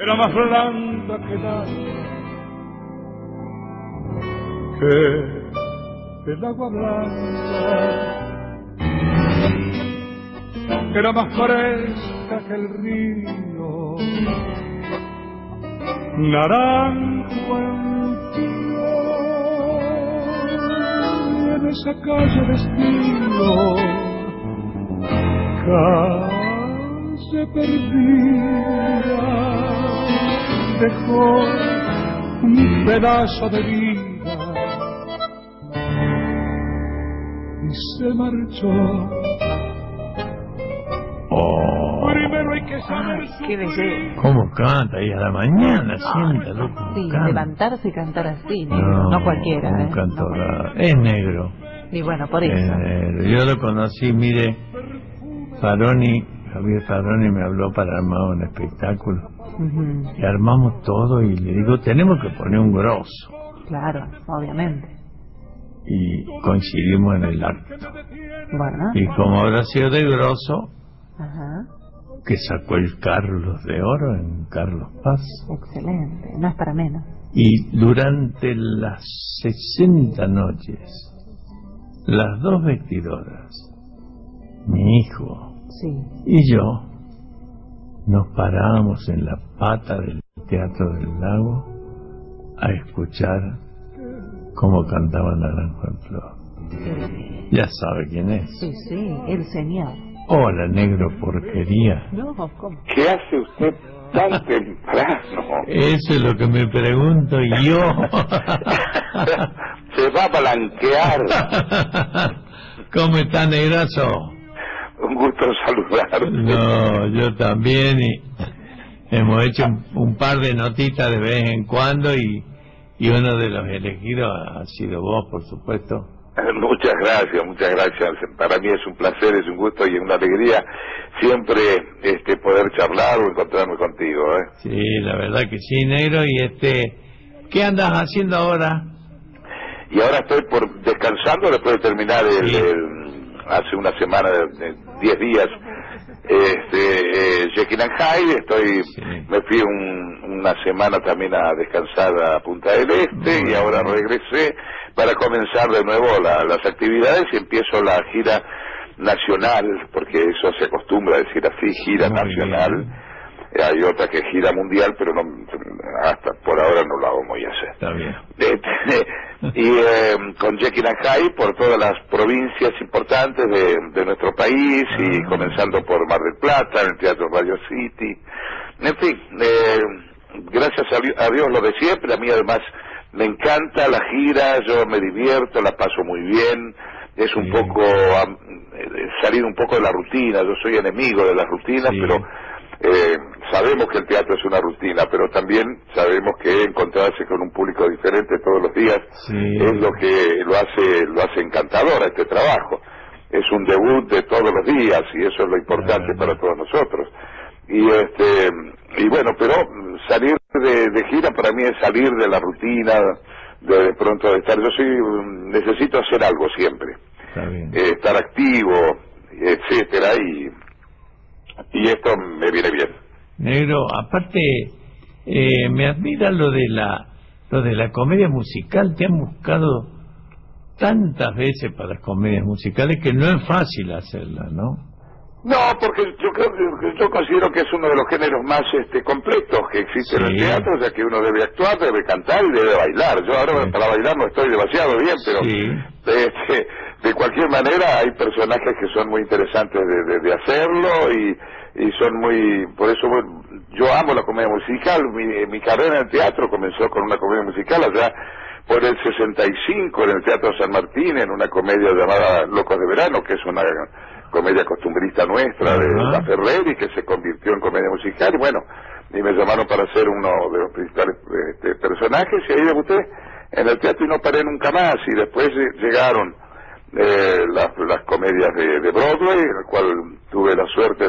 era más blanda que nada, que el agua blanca, era más fresca que el río, naranjo en flor, en esa calle de estilo, calle perdida, dejó un pedazo de vida y se marchó. Primero hay que saber qué belleza. ¿Cómo canta? Y a la mañana, siéntalo como Sí, canta. levantarse y cantar así, no cualquiera. Un cantor, es negro. Y bueno, por eso. Yo lo conocí, mire, Javier Faroni me habló para armar un espectáculo. Y armamos todo y le digo, tenemos que poner un grosso. Claro, obviamente. Y coincidimos en el acto. Bueno. Y como habrá sido de grosso, Ajá. que sacó el Carlos de Oro en Carlos Paz. Excelente, no es para menos. Y durante las 60 noches, las dos vestidoras, mi hijo y yo, nos parábamos en la pata del Teatro del Lago a escuchar cómo cantaba Naranjo en Flor. Ya sabe quién es. Sí, sí, el señor. Hola, negro porquería. No, ¿cómo? ¿Qué hace usted tan temprano? Eso es lo que me pregunto yo. Se va a blanquear. ¿Cómo está, negrazo? Un gusto saludarlo. No, yo también, y hemos hecho un par de notitas de vez en cuando, y uno de los elegidos ha sido vos, por supuesto. Muchas gracias, muchas gracias. Para mí es un placer, es un gusto y una alegría siempre poder charlar o encontrarme contigo, ¿eh? Sí, la verdad que sí, negro. Y ¿qué andas haciendo ahora? Y ahora estoy descansando después de terminar hace una semana, 10 días, Jekyll and Hyde. Me fui una semana también a descansar a Punta del Este y ahora regresé para comenzar de nuevo las actividades y empiezo la gira nacional, porque eso se acostumbra a decir así, gira nacional. Hay otra que gira mundial, pero no, hasta por ahora no la vamos a hacer. Está bien. Y con Jekyll and Hyde por todas las provincias importantes de nuestro país, y comenzando por Mar del Plata, en el Teatro Radio City. En fin, gracias a Dios lo de siempre. A mí además me encanta la gira, yo me divierto, la paso muy bien. Es un poco salir un poco de la rutina. Yo soy enemigo de las rutinas, pero sabemos que el teatro es una rutina, pero también sabemos que encontrarse con un público diferente todos los días es lo que lo hace encantador a este trabajo. Es un debut de todos los días y eso es lo importante para todos nosotros. Y bueno, pero salir de gira para mí es salir de la rutina, de pronto de estar. Necesito hacer algo siempre, estar activo, etcétera, y esto me viene bien. Negro, aparte, me admira lo de la comedia musical. Te han buscado tantas veces para las comedias musicales que no es fácil hacerla, ¿no? No, porque yo considero que es uno de los géneros más completos que existe en el teatro, ya que uno debe actuar, debe cantar y debe bailar. Yo ahora para bailar no estoy demasiado bien, pero de cualquier manera hay personajes que son muy interesantes de hacerlo, y son muy... Por eso yo amo la comedia musical. Mi carrera en el teatro comenzó con una comedia musical allá por el 65 en el Teatro San Martín, en una comedia llamada Locos de Verano, que es una comedia costumbrista nuestra de La Ferreri, que se convirtió en comedia musical. Y bueno, y me llamaron para ser uno de los principales personajes, y ahí debuté en el teatro y no paré nunca más. Y después llegaron las comedias de Broadway, en el cual tuve la suerte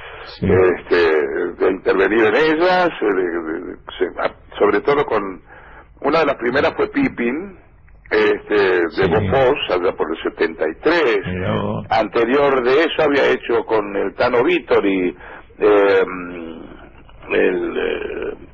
de intervenir en ellas, sobre todo con una de las primeras fue Pippin, de Bofós, allá por el 73. Anterior de eso había hecho con el Tano Vittori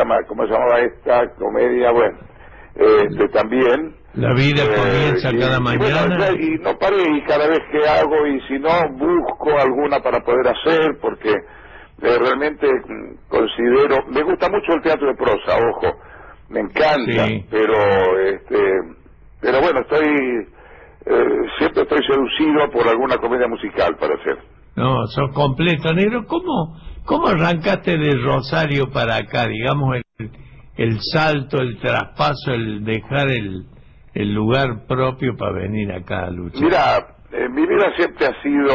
¿cómo se llamaba esta comedia? Bueno, también. La vida comienza cada mañana. Bueno, y no paré, y cada vez que hago, y si no, busco alguna para poder hacer, porque realmente considero, me gusta mucho el teatro de prosa, ojo, me encanta, sí. pero bueno, siempre estoy seducido por alguna comedia musical para hacer. No, sos completo, negro. ¿Cómo arrancaste de Rosario para acá? Digamos, el salto, el traspaso, el dejar el lugar propio para venir acá a luchar. Mira, mi vida siempre ha sido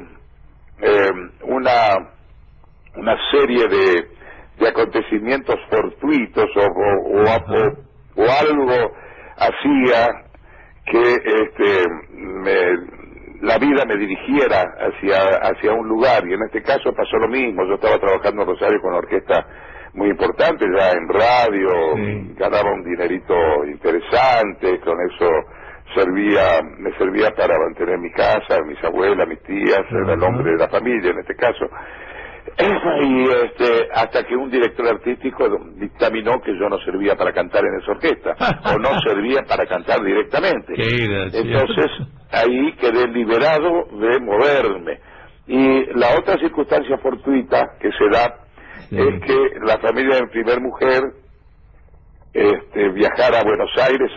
una serie de acontecimientos fortuitos o algo hacía que la vida me dirigiera hacia un lugar, y en este caso pasó lo mismo. Yo estaba trabajando en Rosario con una orquesta muy importante ya en radio, sí. Ganaba un dinerito interesante, con eso me servía para mantener mi casa, mis abuelas, mis tías, era el hombre de la familia en este caso. Y hasta que un director artístico dictaminó que yo no servía para cantar en esa orquesta, o no servía para cantar directamente. Entonces ahí quedé liberado de moverme. Y la otra circunstancia fortuita que se da, sí, es que la familia de mi primer mujer viajara a Buenos Aires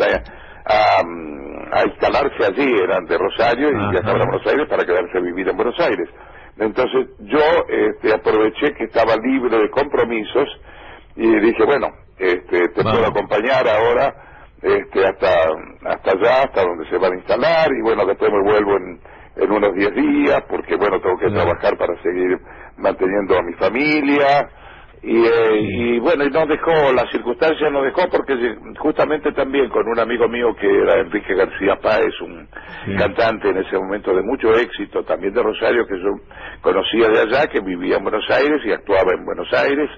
a instalarse allí, eran de Rosario, y viajaban a Buenos Aires para quedarse a vivir en Buenos Aires. Entonces yo aproveché que estaba libre de compromisos y dije, bueno, te puedo acompañar ahora hasta allá, hasta donde se van a instalar, y bueno, después me vuelvo en unos 10 días, porque bueno, tengo que trabajar para seguir manteniendo a mi familia. Y bueno, y la circunstancia nos dejó, porque justamente también con un amigo mío que era Enrique García Páez, un cantante en ese momento de mucho éxito, también de Rosario, que yo conocía de allá, que vivía en Buenos Aires y actuaba en Buenos Aires,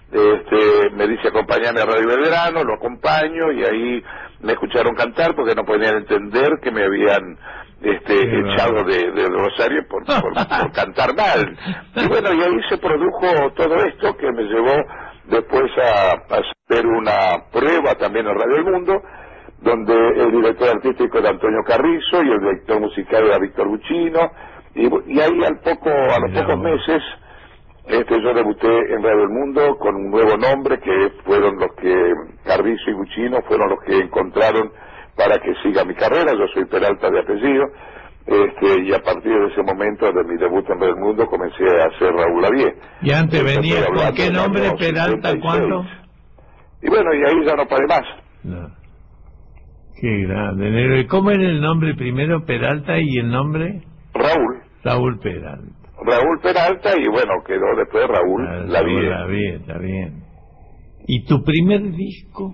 me dice acompáñame a Radio Belgrano, lo acompaño, y ahí me escucharon cantar porque no podían entender que me habían echado de Rosario por cantar mal. Y bueno, y ahí se produjo todo esto que me llevó después a hacer una prueba también en Radio El Mundo, donde el director artístico era Antonio Carrizo y el director musical era Víctor Buccino, y ahí a los pocos meses yo debuté en Radio El Mundo con un nuevo nombre, que fueron los que Carrizo y Buccino fueron los que encontraron para que siga mi carrera. Yo soy Peralta de apellido, y a partir de ese momento, de mi debut en Radio El Mundo, comencé a hacer Raúl Lavie. ¿Y antes venía con qué nombre, Peralta, cuándo? Y bueno, y ahí ya no paré más. No. Qué grande, negro. ¿Y cómo era el nombre primero, Peralta, y el nombre? Raúl. Raúl Peralta. Raúl Peralta, y bueno, quedó después Raúl Lavie. Lavie, está bien. ¿Y tu primer disco?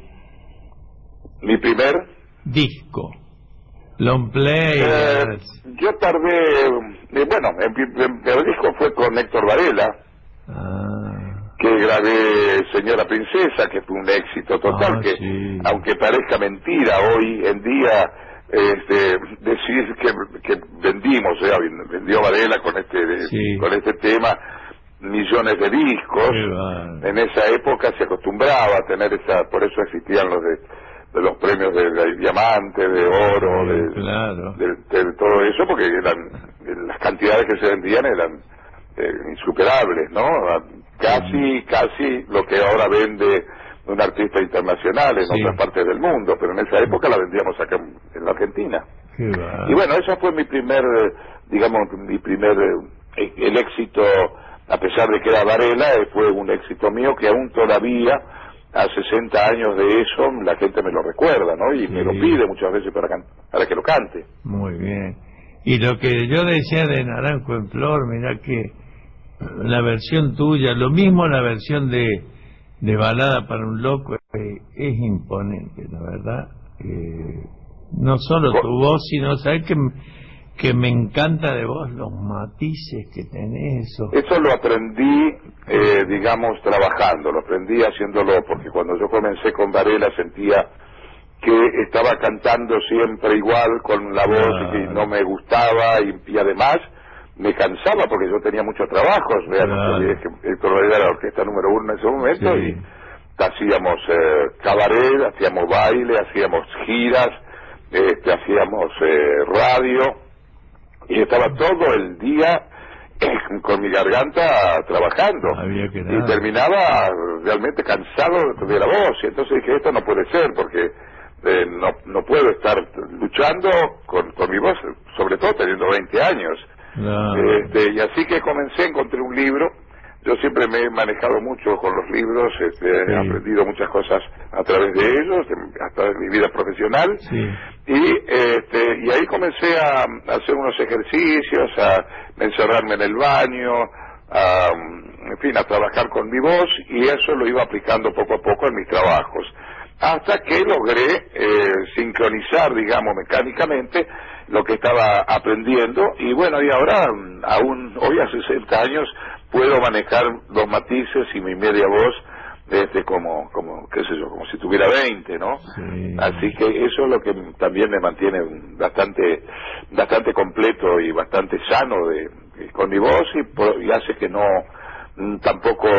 Mi primer disco, long play. Yo tardé, bueno, el disco fue con Héctor Varela, que grabé Señora Princesa, que fue un éxito total, que sí, aunque parezca mentira hoy en día decir que vendimos, vendió Varela con este tema millones de discos. En esa época se acostumbraba a tener por eso existían de los premios de diamante, de oro, de todo eso, porque las cantidades que se vendían eran insuperables, ¿no? Casi lo que ahora vende un artista internacional en otras partes del mundo, pero en esa época la vendíamos acá en la Argentina. Y bueno, ese fue mi primer, el éxito, a pesar de que era Varela, fue un éxito mío que aún todavía, a 60 años de eso, la gente me lo recuerda, ¿no? Y me lo pide muchas veces para que lo cante. Muy bien. Y lo que yo decía de Naranjo en Flor, mirá que la versión tuya, lo mismo la versión de Balada para un Loco, es imponente, la verdad. No solo tu voz, sino, ¿sabes que me encanta de vos los matices que tenés? Eso lo aprendí, trabajando, lo aprendí haciéndolo, porque cuando yo comencé con Varela sentía que estaba cantando siempre igual con la voz y que no me gustaba, y además me cansaba porque yo tenía muchos trabajos. Vean ustedes que Héctor Varela era la orquesta número 1 en ese momento, hacíamos cabaret, hacíamos baile, hacíamos giras, hacíamos radio, y estaba todo el día con mi garganta trabajando, y terminaba realmente cansado de la voz, y entonces dije, esto no puede ser, porque no puedo estar luchando con mi voz, sobre todo teniendo 20 años. Y así que encontré un libro. Yo siempre me he manejado mucho con los libros, he aprendido muchas cosas a través de ellos, hasta de mi vida profesional, y ahí comencé a hacer unos ejercicios, a encerrarme en el baño, en fin, a trabajar con mi voz, y eso lo iba aplicando poco a poco en mis trabajos, hasta que logré sincronizar, digamos, mecánicamente lo que estaba aprendiendo, y bueno, y ahora, hoy a 60 años, puedo manejar los matices y mi media voz como qué sé yo, como si tuviera 20, ¿no? Sí. Así que eso es lo que también me mantiene bastante completo y bastante sano con mi voz, y hace que no tampoco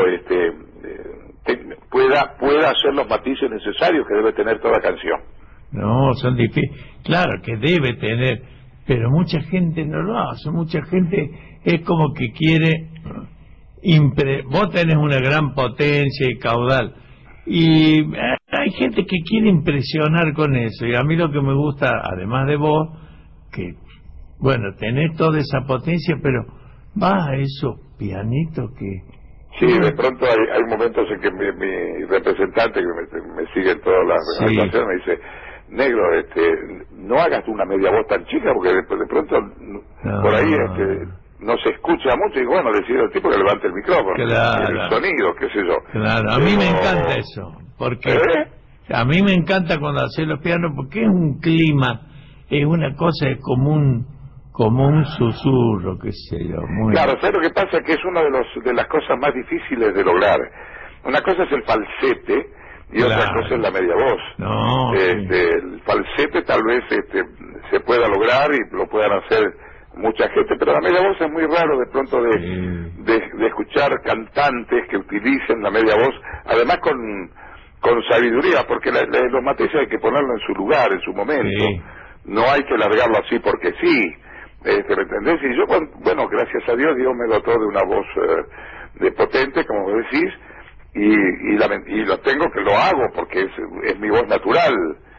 pueda hacer los matices necesarios que debe tener toda canción. No, son difíciles. Claro que debe tener, pero mucha gente no lo hace. Mucha gente es como que quiere... Vos tenés una gran potencia y caudal, y hay gente que quiere impresionar con eso, y a mí lo que me gusta, además de vos, que bueno, tenés toda esa potencia, pero vas a esos pianitos que... Sí, de pronto hay momentos en que mi representante, que me sigue en todas las presentaciones, me dice, negro, no hagas una media voz tan chica, porque de pronto por ahí no se escucha mucho, y bueno, decido el tipo que levante el micrófono, el sonido, qué sé yo. Claro, a mí me encanta eso, porque a mí me encanta cuando haces los pianos, porque es un clima, es una cosa, es como un susurro, qué sé yo. Claro, ¿sabes lo que pasa? Que es una de las cosas más difíciles de lograr. Una cosa es el falsete, y otra cosa es la media voz. No, el falsete tal vez se pueda lograr y lo puedan hacer mucha gente, pero la media voz es muy raro de pronto de escuchar cantantes que utilicen la media voz, además con sabiduría, porque los matices hay que ponerlo en su lugar, en su momento, no hay que largarlo así porque sí, ¿me entendés? Y yo, bueno, gracias a Dios me dotó de una voz de potente, como vos decís, y lo tengo, que lo hago porque es mi voz natural,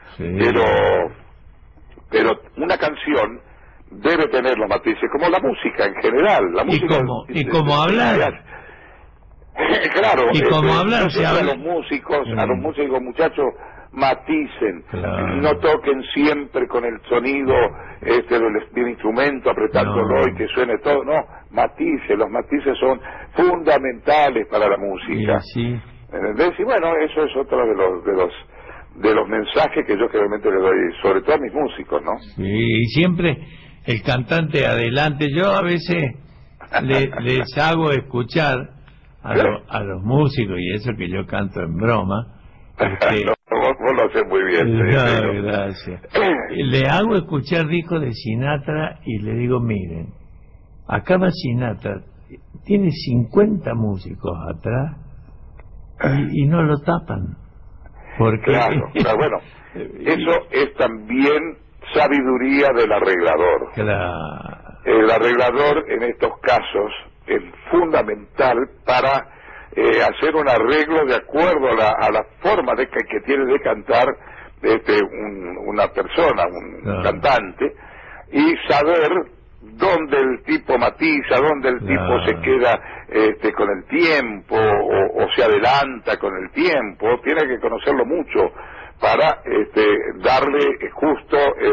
pero una canción debe tener los matices, como la música en general. La música y como hablar. Claro, y como hablar, a los músicos, muchachos, maticen, no toquen siempre con el sonido del instrumento, apretándolo y que suene todo, no, los matices son fundamentales para la música. ¿Entendés? Y bueno, eso es otro de los mensajes que yo realmente le doy, sobre todo a mis músicos, ¿no? Sí, y siempre el cantante adelante. Yo a veces les hago escuchar a los músicos, y eso que yo canto en broma. Vos lo haces muy bien. Gracias. Le hago escuchar discos de Sinatra y le digo, miren, acá va Sinatra, tiene 50 músicos atrás y no lo tapan. Porque... Claro, bueno, eso es también sabiduría del arreglador. El arreglador en estos casos es fundamental para hacer un arreglo de acuerdo a la forma que tiene de cantar una persona, un cantante, y saber dónde el tipo matiza, dónde el tipo se queda con el tiempo o se adelanta con el tiempo. Tiene que conocerlo mucho para darle justo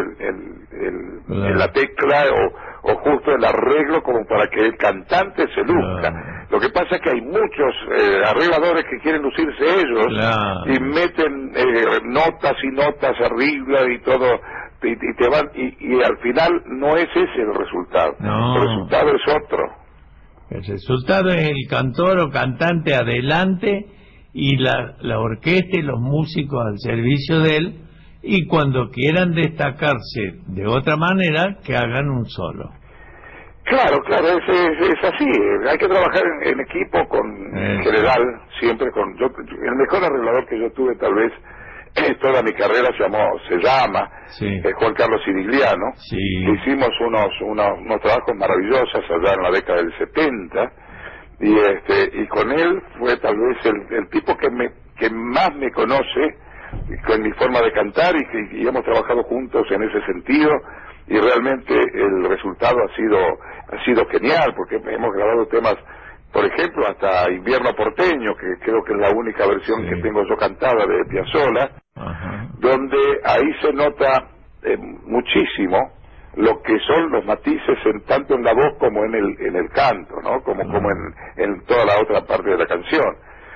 la tecla o justo el arreglo como para que el cantante se luzca. Lo que pasa es que hay muchos arregladores que quieren lucirse ellos y meten notas y notas arriba y todo, y te van y al final no es ese el resultado. El resultado es otro. El resultado es el cantor o cantante adelante y la orquesta y los músicos al servicio de él, y cuando quieran destacarse de otra manera, que hagan un solo. Claro, claro, es así. Hay que trabajar en equipo, en general, siempre con... el mejor arreglador que yo tuve, tal vez, toda mi carrera se llama Juan Carlos Sirigliano. Sí. Hicimos unos trabajos maravillosos allá en la década del 70, y con él fue tal vez el tipo que más me conoce con mi forma de cantar, y hemos trabajado juntos en ese sentido, y realmente el resultado ha sido genial, porque hemos grabado temas, por ejemplo, hasta Invierno Porteño, que creo que es la única versión que tengo yo cantada de Piazzolla, donde ahí se nota muchísimo lo que son los matices tanto en la voz como en el canto, ¿no? Como en toda la otra parte de la canción.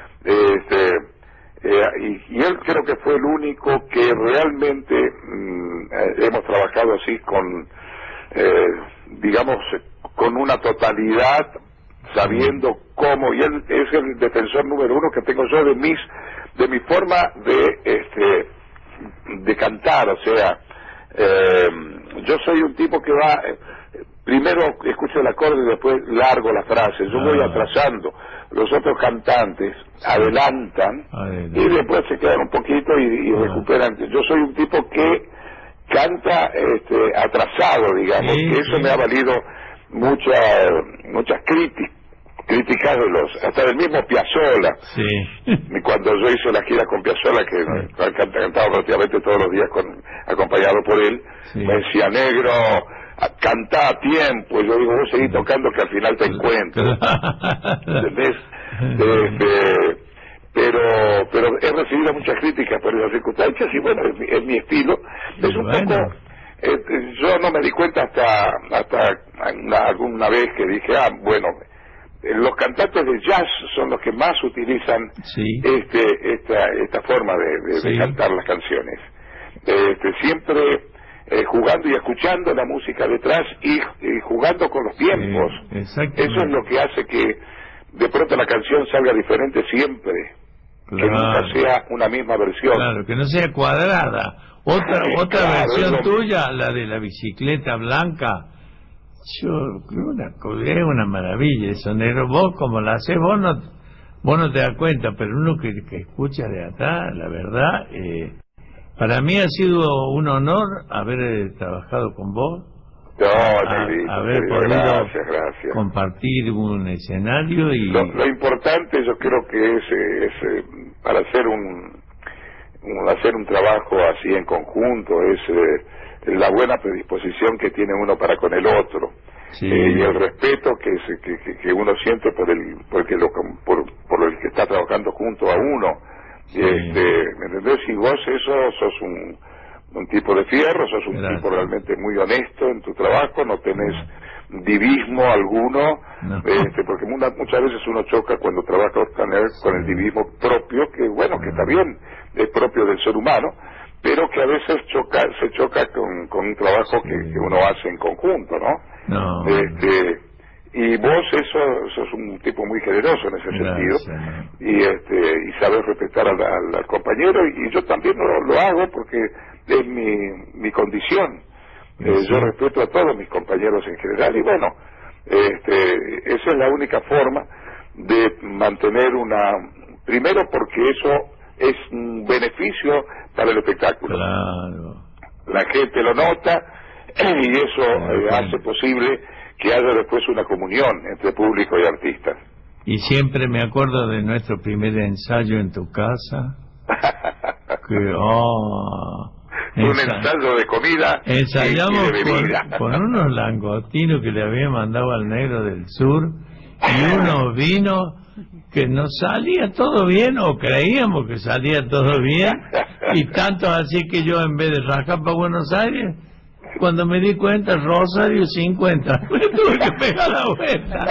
Y él creo que fue el único que realmente hemos trabajado así digamos, con una totalidad, sabiendo cómo, y él es el defensor número uno que tengo yo de mi forma de cantar. O sea, yo soy un tipo que va, primero escucho el acorde y después largo la frase, yo voy atrasando. Los otros cantantes adelantan y después se quedan un poquito y recuperan. Yo soy un tipo que canta atrasado, digamos, que eso me ha valido muchas críticas hasta del mismo Piazzolla. Cuando yo hice la gira con Piazzolla, que cantaba prácticamente todos los días acompañado por él, me decía: negro, cantá a tiempo. Yo digo: vos seguí tocando que al final te encuentro. ¿Entendés? Pero he recibido muchas críticas por esas circunstancias, y bueno, es mi estilo. Es un poco... yo no me di cuenta hasta alguna vez que dije: bueno, los cantantes de jazz son los que más utilizan esta forma de cantar las canciones. Siempre jugando y escuchando la música detrás y jugando con los tiempos. Eso es lo que hace que de pronto la canción salga diferente siempre, que nunca sea una misma versión. Claro, que no sea cuadrada. Otra versión tuya, la de la bicicleta blanca, es una maravilla eso, negro. Vos como la haces, vos no te das cuenta, pero uno que escucha de atrás, la verdad, para mí ha sido un honor haber trabajado con vos. Haber podido compartir un escenario. Y lo importante, yo creo que es para hacer un trabajo así en conjunto, es la buena predisposición que tiene uno para con el otro, y el respeto que uno siente por el que está trabajando junto a uno. ¿Me entendés? Y vos sos un tipo de fierro, sos un tipo realmente muy honesto en tu trabajo, no tenés divismo alguno, porque muchas veces uno choca cuando trabaja con el divismo propio, que bueno, que está bien, es propio del ser humano, pero que a veces se choca con un trabajo que uno hace en conjunto, ¿no? Y vos sos un tipo muy generoso en ese sentido, y sabes respetar al compañero, y yo también lo hago porque es mi condición. Yo respeto a todos mis compañeros en general, y bueno, esa es la única forma de mantener primero porque eso es un beneficio para el espectáculo. La gente lo nota, y eso hace posible que haya después una comunión entre público y artistas. Y siempre me acuerdo de nuestro primer ensayo en tu casa, que un ensayo de comida. Ensayamos y de bebida. con unos langostinos que le había mandado al negro del sur, y unos vinos que nos salía todo bien, o creíamos que salía todo bien, y tanto así que yo, en vez de rajar para Buenos Aires, cuando me di cuenta, Rosario 50, me tuve que pegar la vuelta.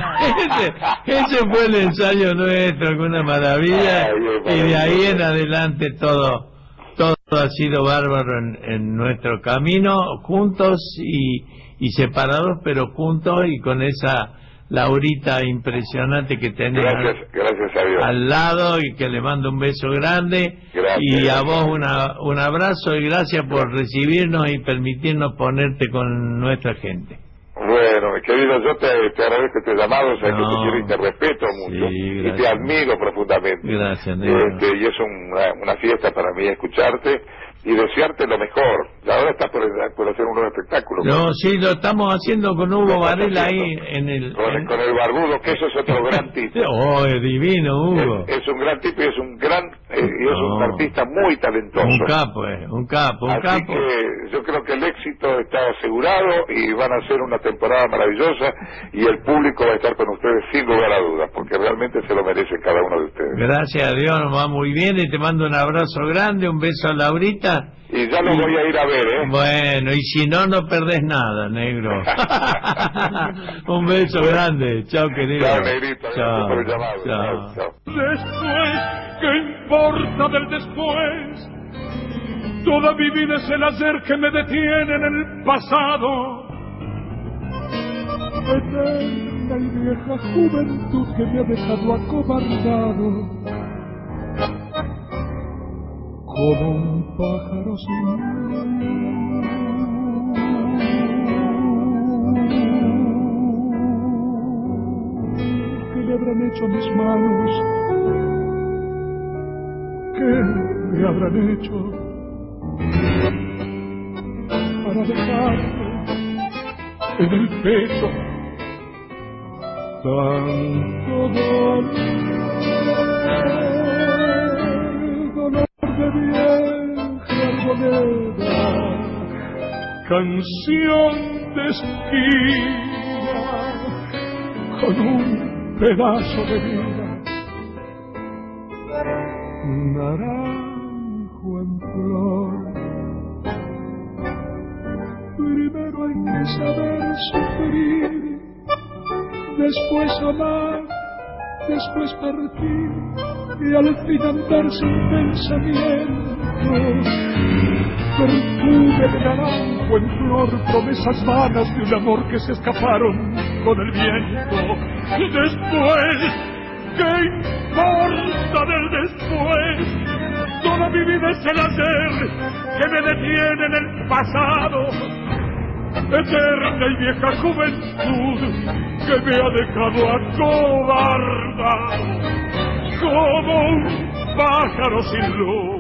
Ese fue el ensayo nuestro, una maravilla, y de ahí en adelante todo ha sido bárbaro en nuestro camino, juntos y separados, pero juntos, y con esa Laurita impresionante que tenés gracias a Dios al lado, y que le mando un beso grande. Y a vos un abrazo, y gracias por recibirnos y permitirnos ponerte con nuestra gente. Bueno, querido, yo te agradezco este llamado, sabes que te No. quiero y te respeto mucho, Sí, y gracias. te admiro profundamente. Gracias, negro. Y es una fiesta para mí escucharte y desearte lo mejor. Ahora estás por hacer un nuevo espectáculo. No, sí, lo estamos haciendo con Hugo Lo estás Varela ahí haciendo. en el... Con el barbudo, que eso es otro gran tipo. Oh, es divino, Hugo. Es un gran tipo y es un gran y es un No. artista muy talentoso. Un capo, un capo, un Así capo. que yo creo que el éxito está asegurado y van a ser una temporada maravillosa y el público va a estar con ustedes sin lugar a dudas, porque realmente se lo merecen cada uno de ustedes. Gracias a Dios, nos va muy bien y te mando un abrazo grande, un beso a Laurita. Y ya lo voy a ir a ver, ¿eh? Bueno, y si no, no perdés nada, negro. Un beso grande. Chao, querido. Chao, negrito. Gracias por el llamado. Chao. Chao. Después, ¿qué importa del después? Toda mi vida es el ayer que me detiene en el pasado. Eterna y vieja juventud que me ha dejado acobardado, como un pájaro sin luz. ¿Qué le habrán hecho a mis manos? ¿Qué me habrán hecho para dejarme en el pecho tanto dolor de vieja arboleda, canción de esquina con un pedazo de vida, naranjo en flor. Primero hay que saber sufrir, después amar, después partir y al fin andar sin pensamientos. Perfume de naranjo en flor, promesas vanas de un amor que se escaparon con el viento. Y después, ¿qué importa del después? Toda mi vida es el ayer que me detiene en el pasado. Eterna y vieja juventud que me ha dejado acobardado como un pájaro sin luz.